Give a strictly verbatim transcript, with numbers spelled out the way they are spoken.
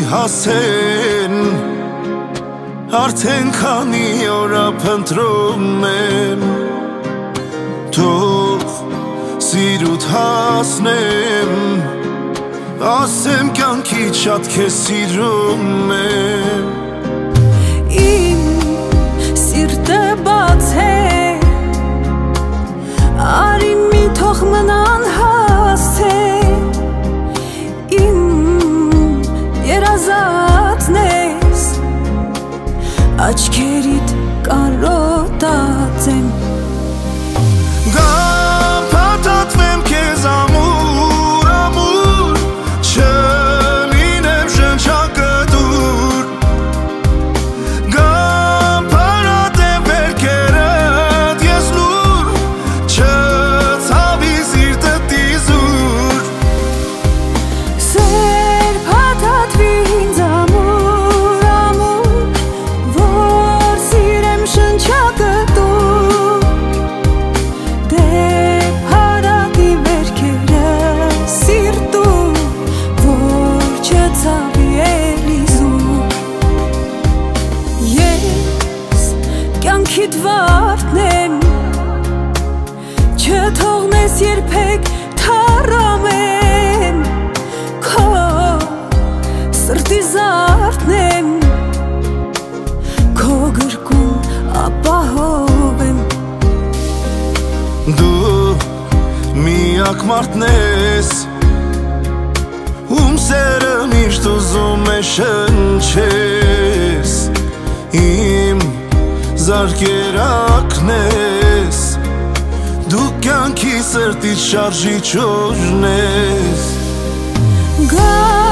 հասեն Արդեն քանի օրա փնտրում եմ Թող սիրուդ հասնեմ Ասեմ կյանքի շատ քեզ սիրում եմ Իմ սիրտը բաց է Արի մի թող մնան հասցե Իմ երազածն ես Աչքերիդ կարոտած եմ Գամ փաթաթվեմ քեզ ամուր, ամուր Չլինեմ շնչակտուր Գամ փարատեմ վերքերդ ես լուր Չցավի սիրտդ իզուր Սեր փաթաթվի ինձ ամուր, ամուր Որ սիրեմ շնչակտուր Դե փարատի վերքերը սիրտում Որ չցավի էլ իզուր Ես կյանքիդ վարդն եմ Չթողնես երբեք թառամեմ Քո սրտի զարդն եմ Քո գրկում ապահով եմ Դու միակ մարդն ես Ում սերը միշտ ուզում է շնչես Իմ զարկերակն ես Դու կյանքի սրտից շարժիչ օրն ես Գա